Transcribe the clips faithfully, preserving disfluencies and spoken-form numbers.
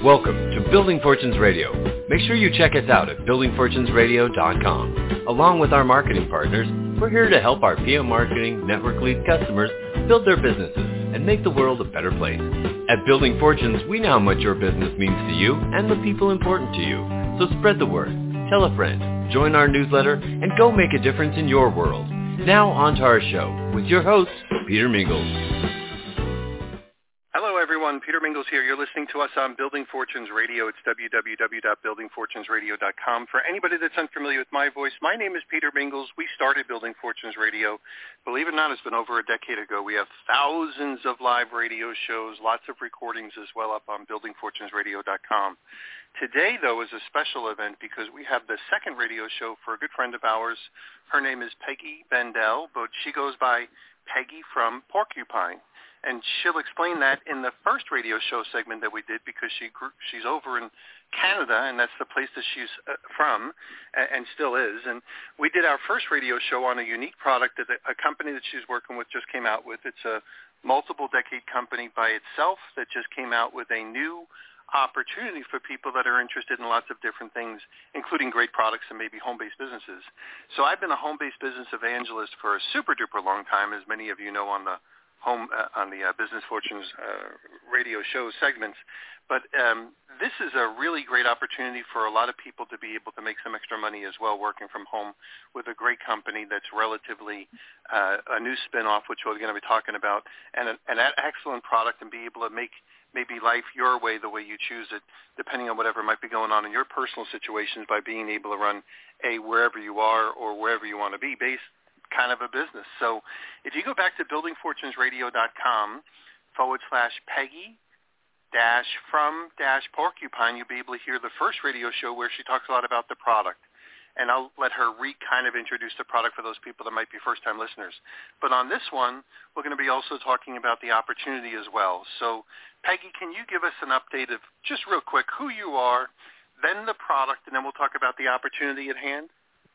Welcome to Building Fortunes Radio. Make sure you check us out at building fortunes radio dot com. Along with our marketing partners, we're here to help our P M Marketing Network Lead customers build their businesses and make the world a better place. At Building Fortunes, we know how much your business means to you and the people important to you. So spread the word, tell a friend, join our newsletter, and go make a difference in your world. Now on to our show with your host, Peter Mingles. Hello, everyone. Peter Mingles here. You're listening to us on Building Fortunes Radio. It's w w w dot building fortunes radio dot com. For anybody that's unfamiliar with my voice, my name is Peter Mingles. We started Building Fortunes Radio. Believe it or not, it's been over a decade ago. We have thousands of live radio shows, lots of recordings as well up on building fortunes radio dot com. Today, though, is a special event because we have the second radio show for a good friend of ours. Her name is Peggy Bendel, but she goes by Peggy from Porcupine. And she'll explain that in the first radio show segment that we did because she grew, she's over in Canada, and that's the place that she's uh, from and, and still is. And we did our first radio show on a unique product that a company that she's working with just came out with. It's a multiple-decade company by itself that just came out with a new opportunity for people that are interested in lots of different things, including great products and maybe home-based businesses. So I've been a home-based business evangelist for a super-duper long time, as many of you know on the home uh, on the uh, Business Fortunes uh, radio show segments. But um, this is a really great opportunity for a lot of people to be able to make some extra money as well working from home with a great company that's relatively uh, a new spin-off, which we're going to be talking about, and an, an excellent product, and be able to make maybe life your way, the way you choose it, depending on whatever might be going on in your personal situations, by being able to run a wherever you are or wherever you want to be based kind of a business. So if you go back to building fortunes radio dot com forward slash Peggy dash from dash Porcupine, you'll be able to hear the first radio show where she talks a lot about the product. And I'll let her re kind of introduce the product for those people that might be first-time listeners. But on this one, we're going to be also talking about the opportunity as well. So Peggy, can you give us an update of, just real quick, who you are, then the product, and then we'll talk about the opportunity at hand?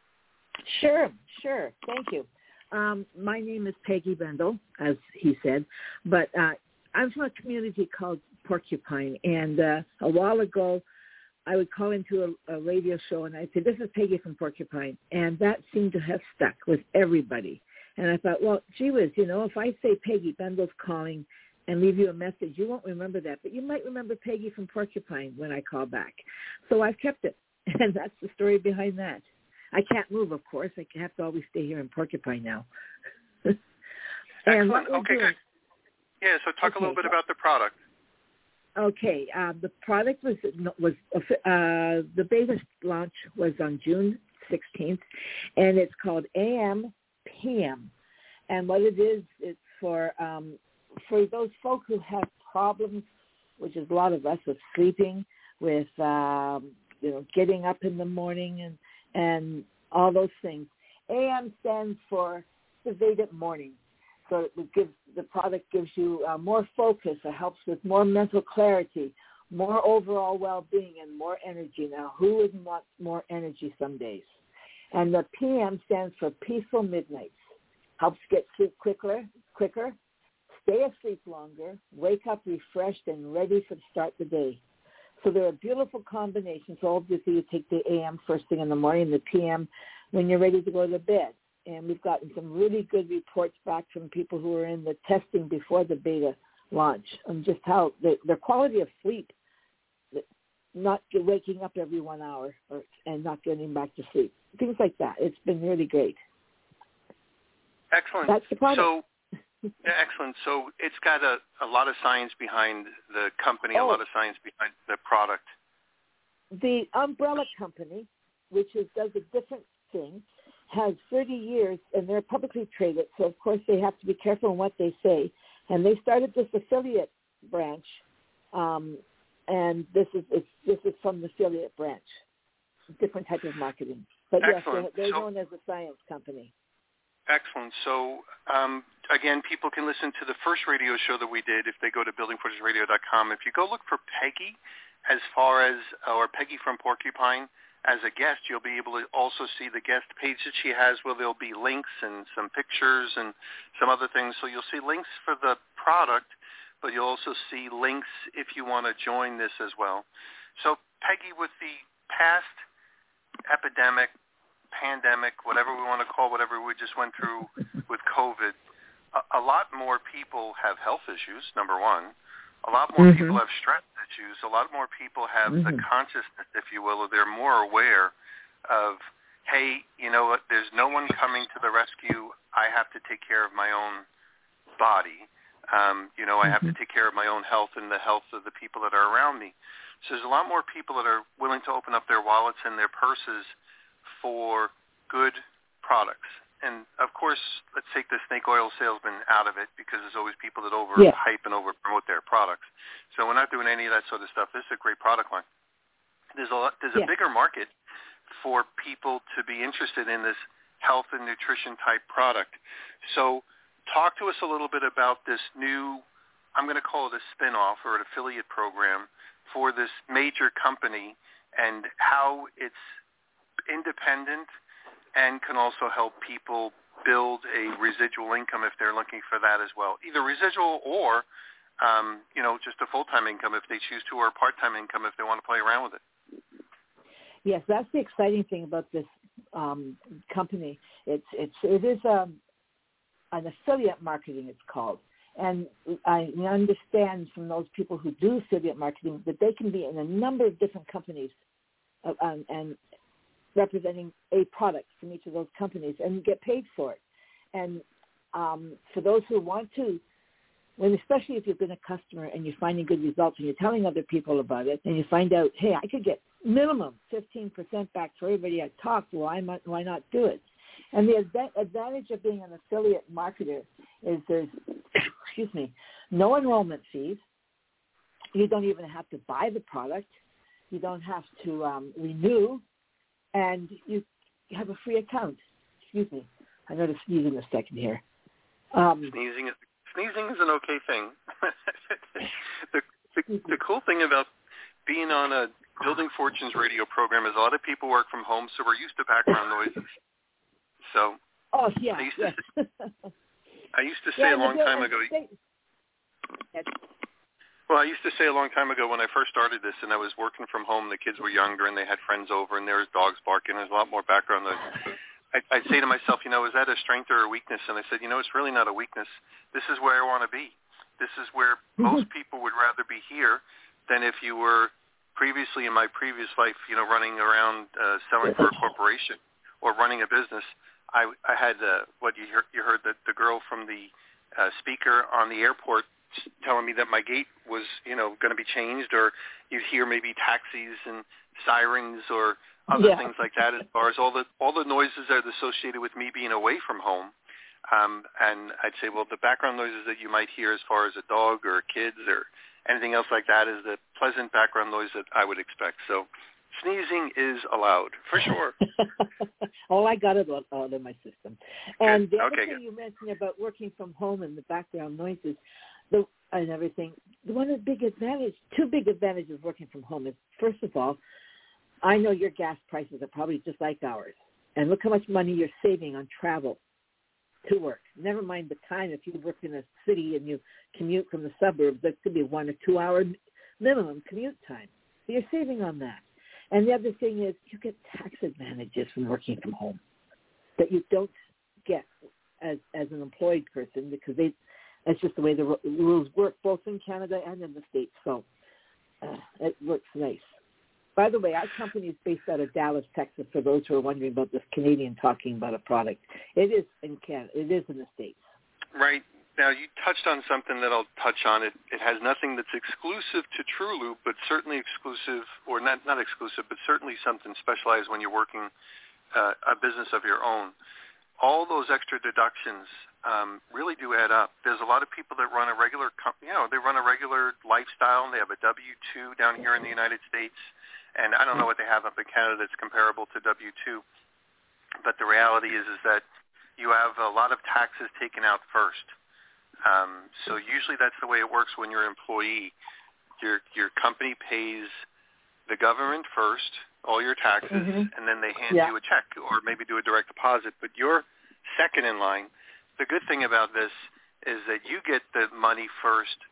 Sure, sure. Thank you. Um, my name is Peggy Bendel, as he said, but uh, I'm from a community called Porcupine, and uh, a while ago I would call into a, a radio show and I'd say, this is Peggy from Porcupine, and that seemed to have stuck with everybody. And I thought, well, gee whiz, you know, if I say Peggy Bendel's calling and leave you a message, you won't remember that, but you might remember Peggy from Porcupine when I call back. So I've kept it, and that's the story behind that. I can't move, of course. I have to always stay here in Porcupine now. and Excellent. Okay, doing, good. Yeah, so talk okay, a little bit about the product. Okay, uh, the product was was uh, the beta launch was on June sixteenth, and it's called A M P M. And what it is, it's for um, for those folks who have problems, which is a lot of us, with sleeping, with um, you know getting up in the morning and and all those things. A M stands for Activated Morning. So it gives, the product gives you uh, more focus. It helps with more mental clarity, more overall well-being, and more energy. Now, who wouldn't want more energy some days? And the P M stands for Peaceful Midnights. Helps get sleep quicker, quicker, stay asleep longer, wake up refreshed and ready for the start of the day. So they're a beautiful combination. So obviously you take the A M first thing in the morning, the P M when you're ready to go to bed. And we've gotten some really good reports back from people who were in the testing before the beta launch on just how the, their quality of sleep, not waking up every one hour or, and not getting back to sleep, things like that. It's been really great. Excellent. That's the product. So, yeah, excellent. So it's got a, a lot of science behind the company, oh. a lot of science behind the product. The umbrella company, which is, does a different thing, has thirty years, and they're publicly traded, so of course they have to be careful in what they say. And they started this affiliate branch, um, and this is it's, this is from the affiliate branch, different type of marketing. But Excellent. yes, they're, they're so, known as a science company. Excellent. So, um, again, people can listen to the first radio show that we did if they go to building fortunes radio dot com. If you go look for Peggy as far as, or Peggy from Porcupine, as a guest, you'll be able to also see the guest page that she has where there'll be links and some pictures and some other things. So you'll see links for the product, but you'll also see links if you want to join this as well. So, Peggy, with the past epidemic, pandemic, whatever we want to call whatever we just went through with COVID, a, a lot more people have health issues, number one. A lot more mm-hmm. people have stress issues. A lot more people have mm-hmm. the consciousness, if you will, or they're more aware of, hey, you know what, there's no one coming to the rescue. I have to take care of my own body. Um, you know, I have mm-hmm. to take care of my own health and the health of the people that are around me. So there's a lot more people that are willing to open up their wallets and their purses for good products. And, of course, let's take the snake oil salesman out of it because there's always people that overhype yeah. and over-promote their products. So we're not doing any of that sort of stuff. This is a great product line. There's a lot, there's yeah. a bigger market for people to be interested in this health and nutrition type product. So talk to us a little bit about this new, I'm going to call it a spin-off or an affiliate program for this major company and how it's independent and can also help people build a residual income if they're looking for that as well. Either residual or, um, you know, just a full-time income if they choose to, or a part-time income if they want to play around with it. Yes, that's the exciting thing about this um, company. It's it's it is um, an affiliate marketing. It's called, and I understand from those people who do affiliate marketing that they can be in a number of different companies, uh, um, and representing a product from each of those companies and get paid for it. And um, for those who want to, when especially if you've been a customer and you're finding good results and you're telling other people about it and you find out, hey, I could get minimum fifteen percent back for everybody I talk to, why not, why not do it? And the advantage of being an affiliate marketer is there's, excuse me, no enrollment fees. You don't even have to buy the product. You don't have to um, renew. And you have a free account. Excuse me. I got to sneeze in a second here. Um, sneezing, is, sneezing is an okay thing. the, the, the cool thing about being on a Building Fortunes radio program is a lot of people work from home, so we're used to background noises. So oh, yeah. I used yes. to say, I used to say yeah, a long time ago. Say, Well, I used to say a long time ago when I first started this and I was working from home, the kids were younger and they had friends over and there was dogs barking. There's a lot more background noise. I, I'd say to myself, you know, is that a strength or a weakness? And I said, you know, it's really not a weakness. This is where I want to be. This is where most people would rather be here than if you were previously in my previous life, you know, running around uh, selling for a corporation or running a business. I, I had uh, what you heard, you heard that the girl from the uh, speaker on the airport telling me that my gate was, you know, going to be changed, or you'd hear maybe taxis and sirens or other yeah. things like that, as far as all the all the noises that are associated with me being away from home. Um, and I'd say, well, the background noises that you might hear as far as a dog or kids or anything else like that is the pleasant background noise that I would expect. So sneezing is allowed, for sure. Oh, I got it out of my system. And good. the other okay, thing good. you mentioned about working from home and the background noises, The, and everything, one of the big advantages, two big advantages of working from home is, first of all, I know your gas prices are probably just like ours. And look how much money you're saving on travel to work. Never mind the time. If you work in a city and you commute from the suburbs, that could be one or two hour minimum commute time. So you're saving on that. And the other thing is you get tax advantages from working from home that you don't get as as an employed person because they That's just the way the rules work, both in Canada and in the States. So uh, it works nice. By the way, our company is based out of Dallas, Texas, for those who are wondering about this Canadian talking about a product. It is in Canada. It is in the States. Right. Now, you touched on something that I'll touch on. It It has nothing that's exclusive to TrueLoop, but certainly exclusive, or not, not exclusive, but certainly something specialized when you're working uh, a business of your own. All those extra deductions um, really do add up. There's a lot of people that run a regular, you know, they run a regular lifestyle, and they have a W two down here in the United States, and I don't know what they have up in Canada that's comparable to W two, but the reality is is that you have a lot of taxes taken out first. Um, so usually that's the way it works when you're an employee. Your your company pays the government first, all your taxes, mm-hmm. and then they hand yeah. you a check or maybe do a direct deposit. But you're second in line. The good thing about this is that you get the money first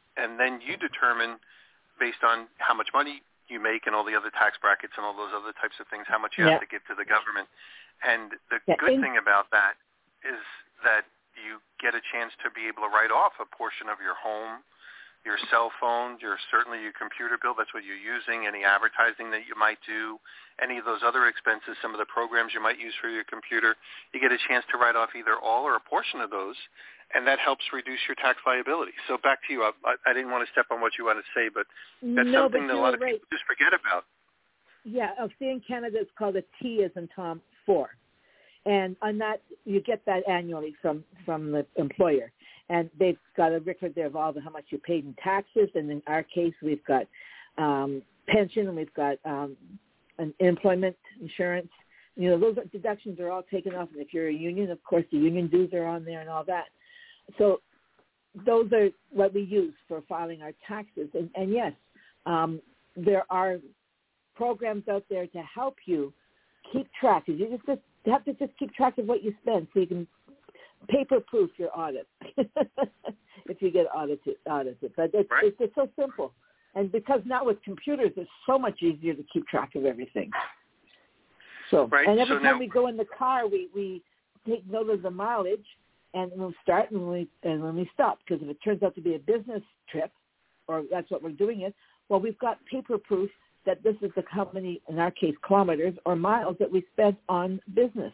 and then you determine, based on how much money you make and all the other tax brackets and all those other types of things, how much you yeah. have to give to the government. And the yeah. good In- thing about that is that you get a chance to be able to write off a portion of your home, your cell phone, your certainly your computer bill, that's what you're using, any advertising that you might do, any of those other expenses, some of the programs you might use for your computer, you get a chance to write off either all or a portion of those, and that helps reduce your tax liability. So back to you. I, I didn't want to step on what you wanted to say, but that's no, something but that a lot of right. people just forget about. Yeah, I'll see in Canada it's called a T as in Tom four. And on that, you get that annually from, from the employer. And they've got a record there of all the how much you paid in taxes. And in our case, we've got um, pension and we've got um, an employment insurance. You know, those deductions are all taken off. And if you're a union, of course, the union dues are on there and all that. So those are what we use for filing our taxes. And, and yes, um, there are programs out there to help you keep track. You just, just have to just keep track of what you spend so you can paper-proof your audit if you get audited. audited. But it's, right. it's, it's so simple. And because now with computers, it's so much easier to keep track of everything. So, right. and every so time now, we go in the car, we, we take note of the mileage, and we'll start and when we and when we stop. Because if it turns out to be a business trip, or that's what we're doing it, well, we've got paper proof that this is the how many, in our case, kilometers or miles that we spent on business.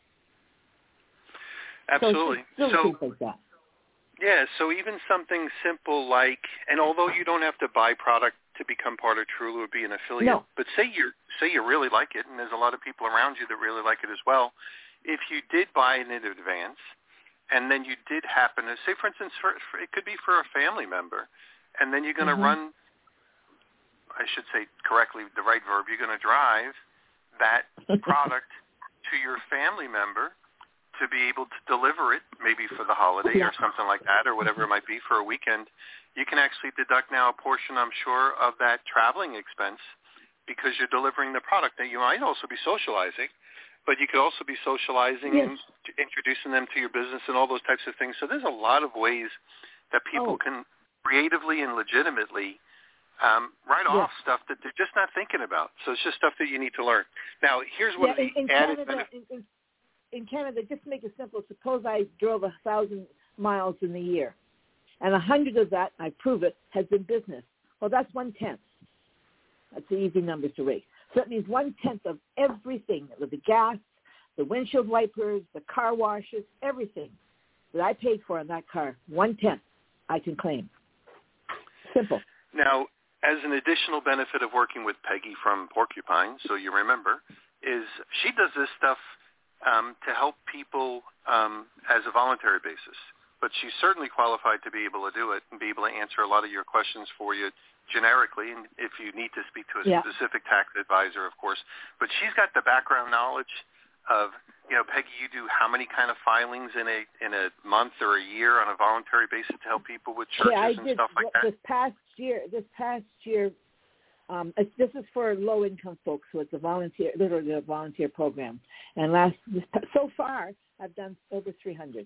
Absolutely. So, so things like that. Yeah, so even something simple like, and although you don't have to buy product to become part of Trulu or be an affiliate, no. but say you say you really like it, and there's a lot of people around you that really like it as well, if you did buy it in advance, and then you did happen to, say for instance, for, for, it could be for a family member, and then you're going to mm-hmm. run, I should say correctly the right verb, you're going to drive that product to your family member to be able to deliver it, maybe for the holiday yeah. or something like that, or whatever it might be for a weekend, you can actually deduct now a portion, I'm sure, of that traveling expense because you're delivering the product. Now, you might also be socializing, but you could also be socializing yes. and introducing them to your business and all those types of things. So there's a lot of ways that people oh. can creatively and legitimately um, write yes. off stuff that they're just not thinking about. So it's just stuff that you need to learn. Now, here's what yeah, in, in the added Canada, benefit. in, in, in Canada, just to make it simple, suppose I drove a thousand miles in the year, and a hundred of that, I prove it, has been business. Well, that's one-tenth. That's the easy numbers to rate. So that means one-tenth of everything, the gas, the windshield wipers, the car washes, everything that I paid for on that car, one-tenth I can claim. Simple. Now, as an additional benefit of working with Peggy from Porcupine, so you remember, is she does this stuff um, to help people um, as a voluntary basis. But she's certainly qualified to be able to do it and be able to answer a lot of your questions for you generically, and if you need to speak to a yeah. specific tax advisor, of course. But she's got the background knowledge of, you know, Peggy, you do how many kind of filings in a in a month or a year on a voluntary basis to help people with churches yeah, I and did, stuff like that? This past year, this past year, um, it's, this is for low-income folks, so it's a volunteer, literally a volunteer program. And last, this, so far, I've done over three hundred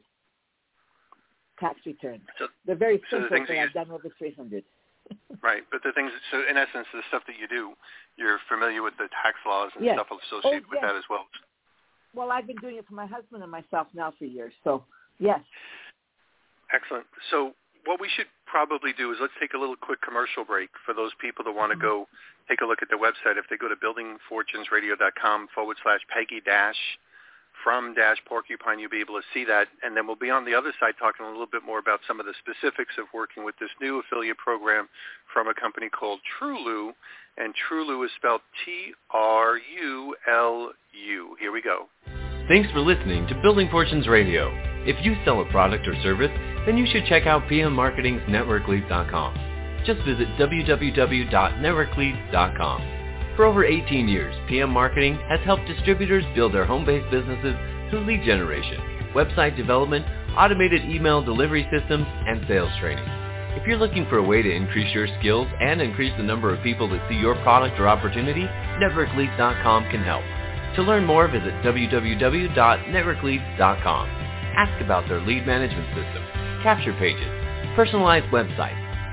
tax returns. So, They're very so simple, the but I've done over three hundred. Right, but the things, so in essence, the stuff that you do, you're familiar with the tax laws and yes. stuff associated oh, with yes. that as well. Well, I've been doing it for my husband and myself now for years, so yes. Excellent. So what we should probably do is let's take a little quick commercial break for those people that want to go take a look at the website. If they go to buildingfortunesradio.com forward slash Peggy dash from dash Porcupine, you'll be able to see that. And then we'll be on the other side talking a little bit more about some of the specifics of working with this new affiliate program from a company called Trulu. And Trulu is spelled T R U L U. Here we go. Thanks for listening to Building Fortunes Radio. If you sell a product or service, then you should check out P M Marketing's Network Leads dot com. Just visit w w w dot network leads dot com. For over eighteen years, P M Marketing has helped distributors build their home-based businesses through lead generation, website development, automated email delivery systems, and sales training. If you're looking for a way to increase your skills and increase the number of people that see your product or opportunity, Network Leads dot com can help. To learn more, visit w w w dot network leads dot com. Ask about their lead management system, capture pages, personalized websites,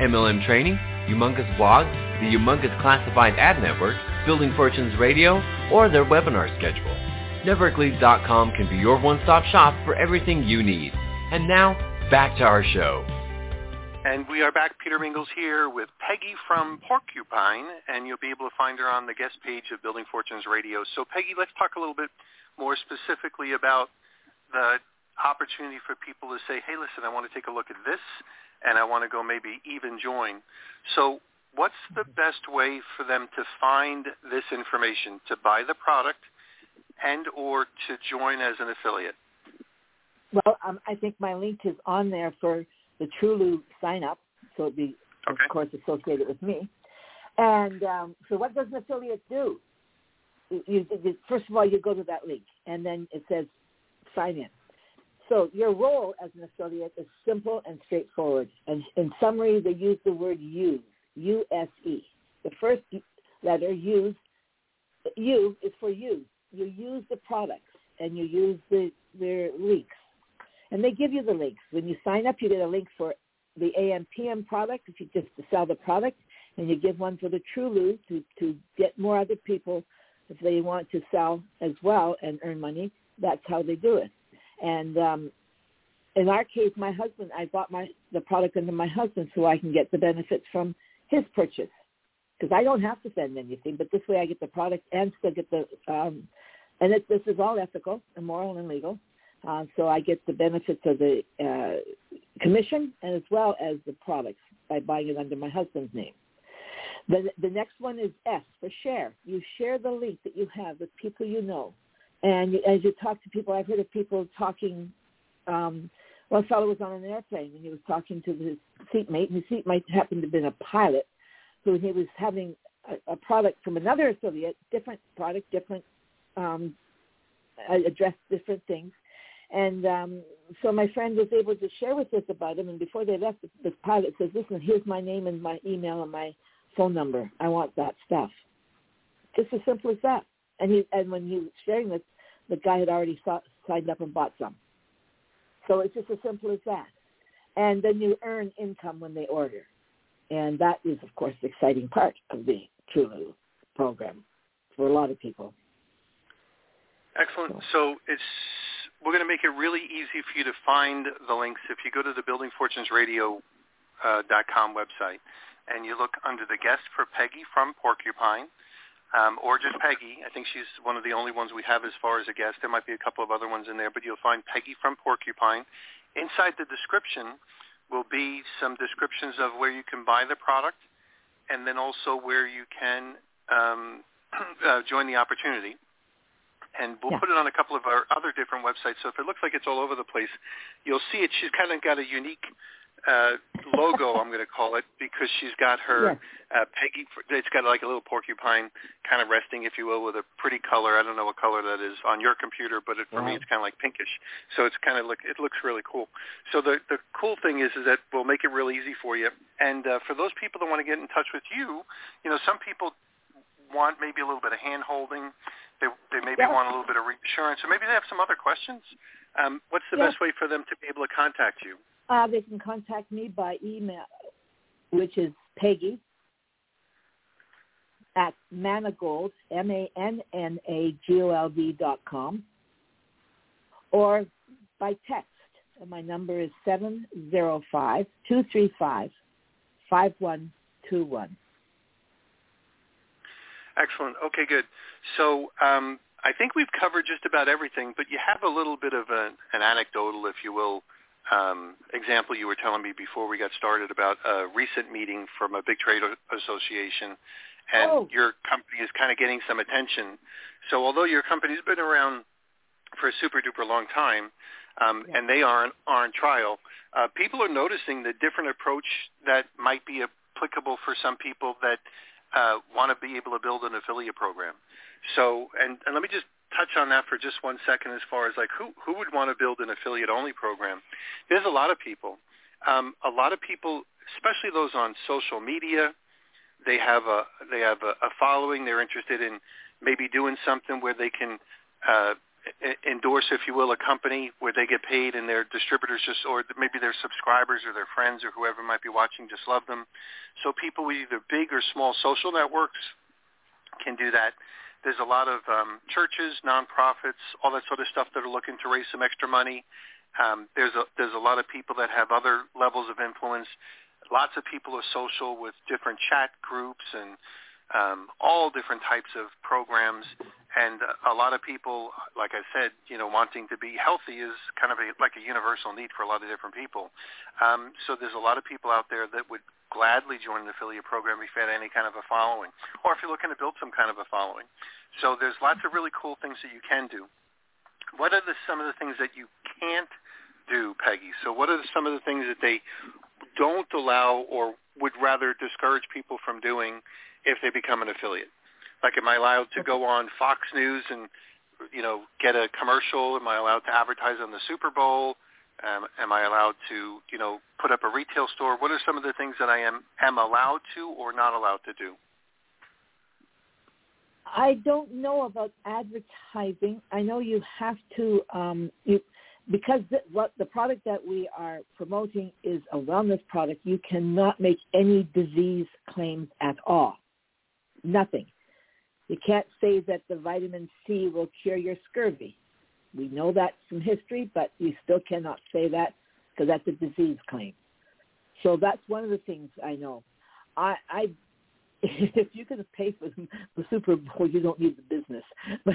M L M training, Humongous blog, the Humongous Classified Ad Network, Building Fortunes Radio, or their webinar schedule. Network Leads dot com can be your one-stop shop for everything you need. And now, back to our show. And we are back. Peter Mingles here with Peggy from Porcupine, and you'll be able to find her on the guest page of Building Fortunes Radio. So, Peggy, let's talk a little bit more specifically about the opportunity for people to say, hey, listen, I want to take a look at this, and I want to go maybe even join. So what's the best way for them to find this information, to buy the product and or to join as an affiliate? Well, um, I think my link is on there for the Trulu sign-up, so it'd be, okay. Of course, associated with me. And um, so what does an affiliate do? You, you, first of all, you go to that link, and then it says sign in. So your role as an affiliate is simple and straightforward. And in summary, they use the word use, U S E. The first letter, use, U is for use. You use the products, and you use the, their links. And they give you the links. When you sign up, you get a link for the A M P M product, if you just to sell the product, and you give one for the Trulu to, to get more other people if they want to sell as well and earn money. That's how they do it. And um, in our case, my husband, I bought my the product under my husband so I can get the benefits from his purchase, because I don't have to send anything, but this way I get the product and still get the, um, and it, this is all ethical and moral and legal, uh, so I get the benefits of the uh, commission and as well as the products by buying it under my husband's name. The, the next one is S for share. You share the link that you have with people you know. And as you talk to people, I've heard of people talking, um, one fellow was on an airplane and he was talking to his seatmate, and his seatmate happened to have been a pilot, who he was having a, a product from another affiliate, different product, different, um, address different things. And um, so my friend was able to share with us about him, and before they left, the pilot says, listen, here's my name and my email and my phone number. I want that stuff. Just as simple as that. And he, and when he was sharing this, the guy had already saw, signed up and bought some. So it's just as simple as that. And then you earn income when they order. And that is, of course, the exciting part of the Trulu program for a lot of people. Excellent. So it's we're going to make it really easy for you to find the links. If you go to the building fortunes radio dot com website and you look under the guest for Peggy from Porcupine, Um, or just Peggy. I think she's one of the only ones we have as far as a guest. There might be a couple of other ones in there, but you'll find Peggy from Porcupine. Inside the description will be some descriptions of where you can buy the product, and then also where you can um, uh, join the opportunity. And we'll yeah. put it on a couple of our other different websites. So if it looks like it's all over the place, you'll see it. She's kind of got a unique uh, logo, I'm going to call it, because she's got her yes. uh, Peggy. It's got like a little porcupine kind of resting, if you will, with a pretty color. I don't know what color that is on your computer, but it, for wow. me, it's kind of like pinkish. So it's kind of look. It looks really cool. So the the cool thing is, is that we'll make it real easy for you. And uh, for those people that want to get in touch with you, you know, some people want maybe a little bit of hand holding. They they maybe yes. want a little bit of reassurance, or maybe they have some other questions. Um, what's the yes. best way for them to be able to contact you? Uh, they can contact me by email, which is Peggy at Mannagold, M A N N A G O L D dot com, or by text. And my number is seven zero five, two three five, five one two one. Excellent. Okay, good. So um, I think we've covered just about everything, but you have a little bit of a, an anecdotal, if you will, um, example you were telling me before we got started about a recent meeting from a big trade association, and oh. your company is kind of getting some attention. So although your company's been around for a super-duper long time, um, yeah. and they are on, are on trial, uh, people are noticing the different approach that might be applicable for some people that uh, want to be able to build an affiliate program. So, and, and let me just touch on that for just one second as far as like who, who would want to build an affiliate-only program. There's a lot of people. Um, a lot of people, especially those on social media, they have a they have a, a following. They're interested in maybe doing something where they can uh, endorse, if you will, a company where they get paid and their distributors just, or maybe their subscribers or their friends or whoever might be watching just love them. So people with either big or small social networks can do that. There's a lot of um, churches, nonprofits, all that sort of stuff that are looking to raise some extra money. Um, there's a there's a lot of people that have other levels of influence. Lots of people are social with different chat groups and um, all different types of programs. And a lot of people, like I said, you know, wanting to be healthy is kind of a, like a universal need for a lot of different people. Um, so there's a lot of people out there that would gladly join an affiliate program if you had any kind of a following, or if you're looking to build some kind of a following. So there's lots of really cool things that you can do. What are the, some of the things that you can't do, Peggy? So what are the, some of the things that they don't allow or would rather discourage people from doing if they become an affiliate? Like, am I allowed to go on Fox News and, you know, get a commercial? Am I allowed to advertise on the Super Bowl? Um, am I allowed to, you know, put up a retail store? What are some of the things that I am, am allowed to or not allowed to do? I don't know about advertising. I know you have to, um, you, because the, what the product that we are promoting is a wellness product, you cannot make any disease claims at all. Nothing. You can't say that the vitamin C will cure your scurvy. We know that from history, but you still cannot say that because that's a disease claim. So that's one of the things I know. I, I if you could pay for the Super Bowl, you don't need the business. But,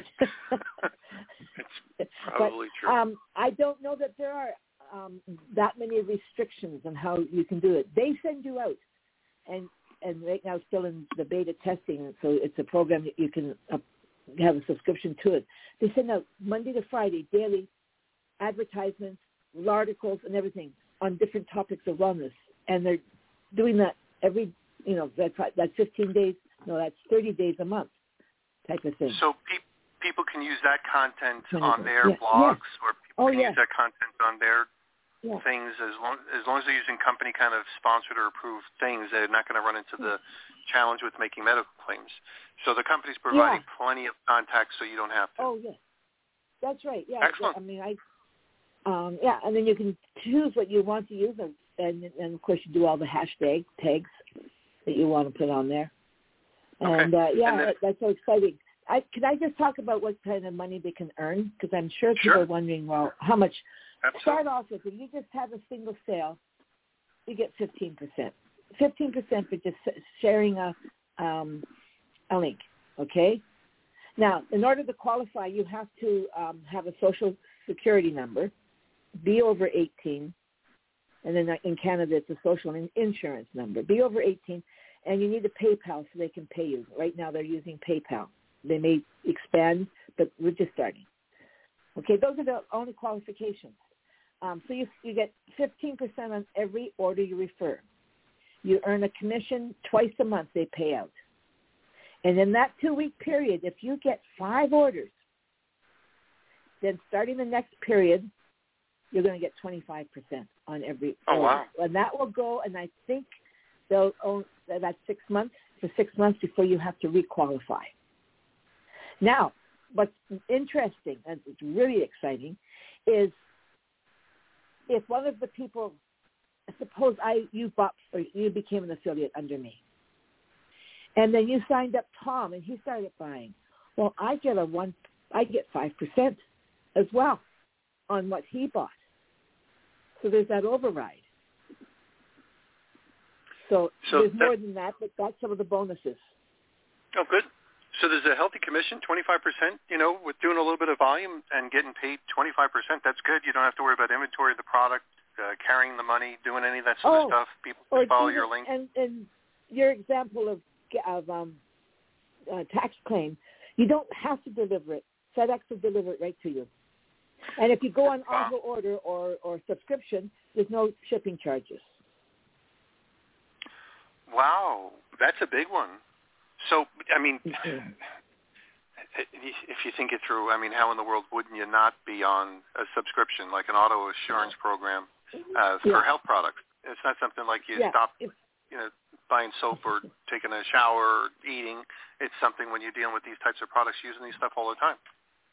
it's probably but, true. Um, I don't know that there are um, that many restrictions on how you can do it. They send you out, and and right now it's still in the beta testing, so it's a program that you can uh, have a subscription to it. They send out Monday to Friday daily advertisements, articles, and everything on different topics of wellness, and they're doing that every, you know, that's that's fifteen days. No, that's thirty days a month, type of thing. So pe- people can use that content on days. their Yeah. blogs, Yes. or people Oh, can yes. use that content on their Yeah. things as long as long as they're using company kind of sponsored or approved things. They're not going to run into the challenge with making medical claims. So the company's providing Yeah. plenty of contacts, so you don't have to. Oh, yes. That's right. Yeah. Excellent. I mean, I, um, yeah, and then you can choose what you want to use, and, and, and of course you do all the hashtag tags that you want to put on there. And, okay. uh, yeah, and then, that, that's so exciting. I, can I just talk about what kind of money they can earn? Because I'm sure people Sure. are wondering, well, how much? Absolutely. Start off with, if you just have a single sale, you get fifteen percent. fifteen percent for just sharing a, um, a link, okay? Now, in order to qualify, you have to um, have a social security number, be over eighteen, and then in Canada it's a social insurance number. Be over eighteen, and you need a PayPal so they can pay you. Right now they're using PayPal. They may expand, but we're just starting. Okay, those are the only qualifications. Um, so you, you get fifteen percent on every order you refer. You earn a commission twice a month they pay out. And in that two-week period, if you get five orders, then starting the next period, you're going to get twenty-five percent on every oh, order. wow. And that will go, and I think they'll own that's six months, for six months before you have to requalify. Now, what's interesting, and it's really exciting, is if one of the people, suppose I you bought or you became an affiliate under me, and then you signed up Tom and he started buying, well, I get a one, I get five percent as well on what he bought. So there's that override. So, so there's that, more than that, but that's some of the bonuses. Oh, good. So there's a healthy commission, twenty-five percent, you know, with doing a little bit of volume and getting paid twenty-five percent. That's good. You don't have to worry about inventory of the product, uh, carrying the money, doing any of that sort oh, of stuff. People or follow even, your link. And, and your example of, of um, uh, tax claim, you don't have to deliver it. FedEx will deliver it right to you. And if you go on wow. auto order or, or subscription, there's no shipping charges. Wow, that's a big one. So, I mean, Mm-hmm. if you think it through, I mean, how in the world wouldn't you not be on a subscription, like an auto assurance program uh, for Yeah. health products? It's not something like you Yeah. stop, If, you know, buying soap or taking a shower or eating. It's something when you're dealing with these types of products, using these stuff all the time.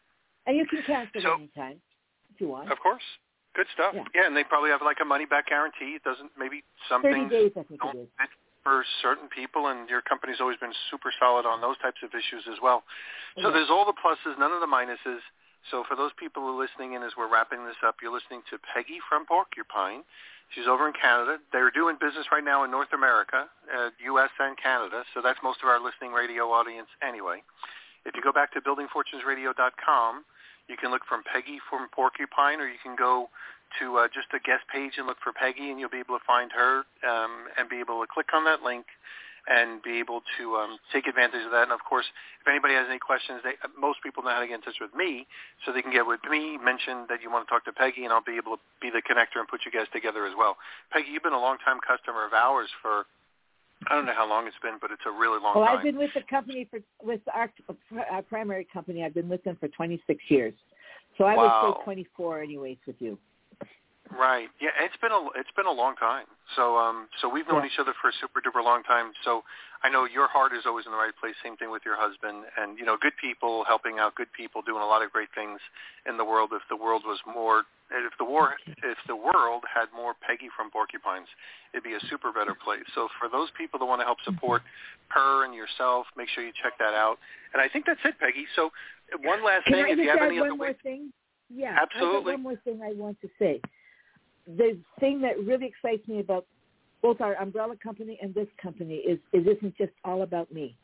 And you can cancel so, anytime if you want. Of course. Good stuff. Yeah. yeah, and they probably have like a money-back guarantee. It doesn't, maybe some thirty things days, I think don't it is. fit for certain people, and your company's always been super solid on those types of issues as well. So yeah. there's all the pluses, none of the minuses. So for those people who are listening in as we're wrapping this up, you're listening to Peggy from Porcupine. She's over in Canada. They're doing business right now in North America, uh, U S and Canada, so that's most of our listening radio audience anyway. If you go back to building fortunes radio dot com, you can look from Peggy from Porcupine, or you can go to uh, just a guest page and look for Peggy, and you'll be able to find her um, and be able to click on that link and be able to um, take advantage of that. And, of course, if anybody has any questions, they, most people know how to get in touch with me, so they can get with me, mention that you want to talk to Peggy, and I'll be able to be the connector and put you guys together as well. Peggy, you've been a long-time customer of ours for, I don't know how long it's been, but it's a really long well, time. Well, I've been with the company, for with our, our primary company, I've been with them for twenty-six years. So I wow. would say twenty-four anyways with you. Right. Yeah, it's been a it's been a long time. So um so we've known yeah. each other for a super duper long time. So I know your heart is always in the right place. Same thing with your husband, and you know, good people helping out good people, doing a lot of great things in the world. If the world was more, if the war, if the world had more Peggy from Porcupines, it'd be a super better place. So for those people that want to help support her and yourself, make sure you check that out. And I think that's it, Peggy. So one last Can thing, I if just you have add any one other more ways, thing? Yeah, absolutely. I got one more thing I want to say. The thing that really excites me about both our umbrella company and this company is it isn't just all about me.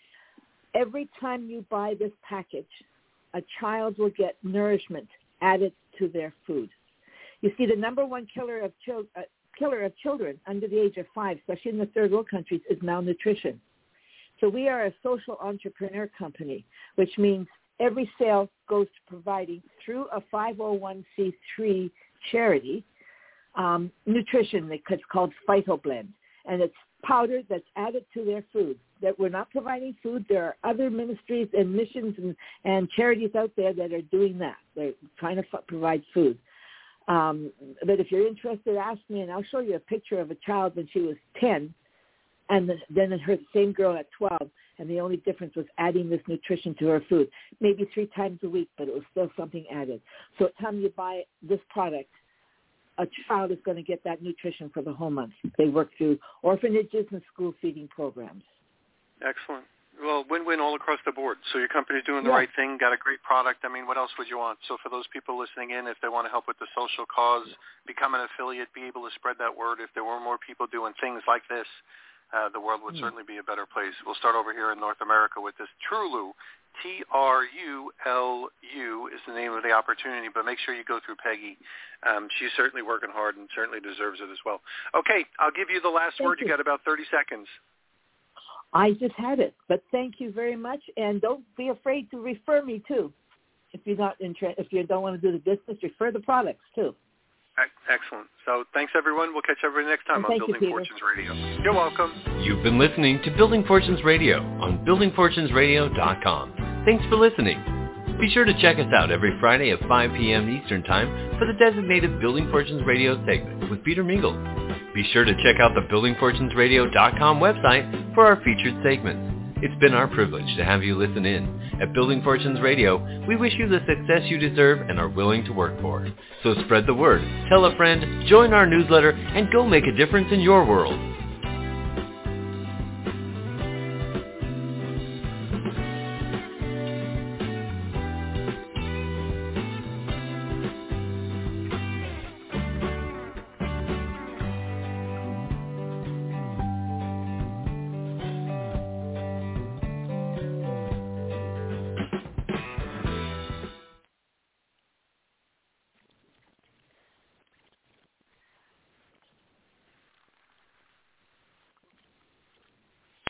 Every time you buy this package, a child will get nourishment added to their food. You see, the number one killer of, chil- uh, killer of children under the age of five, especially in the third world countries, is malnutrition. So we are a social entrepreneur company, which means every sale goes to providing, through a five oh one c three charity, um, nutrition that's called PhytoBlend. And it's powder that's added to their food. That we're not providing food. There are other ministries and missions and, and charities out there that are doing that. They're trying to f- provide food. Um, but if you're interested, ask me, and I'll show you a picture of a child when she was ten, and the, then her same girl at twelve, and the only difference was adding this nutrition to her food, maybe three times a week, but it was still something added. So every time you buy this product, a child is going to get that nutrition for the whole month. They work through orphanages and school feeding programs. Excellent. Well, win-win all across the board. So your company's doing the yeah. right thing, got a great product. I mean, what else would you want? So for those people listening in, if they want to help with the social cause, become an affiliate, be able to spread that word. If there were more people doing things like this, uh, the world would mm. certainly be a better place. We'll start over here in North America with this Trulu. T R U L U is the name of the opportunity, but make sure you go through Peggy. Um, she's certainly working hard and certainly deserves it as well. Okay, I'll give you the last Thank word. You. you got about thirty seconds. I just had it, but thank you very much, and don't be afraid to refer me too. If you're not inter- if you don't want to do the business, refer the products too. Excellent. So thanks, everyone. We'll catch everybody next time and on Building you, Fortunes Radio. You're welcome. You've been listening to Building Fortunes Radio on building fortunes radio dot com. Thanks for listening. Be sure to check us out every Friday at five p.m. Eastern Time for the designated Building Fortunes Radio segment with Peter Mingles. Be sure to check out the building fortunes radio dot com website for our featured segments. It's been our privilege to have you listen in. At Building Fortunes Radio, we wish you the success you deserve and are willing to work for. So spread the word, tell a friend, join our newsletter, and go make a difference in your world.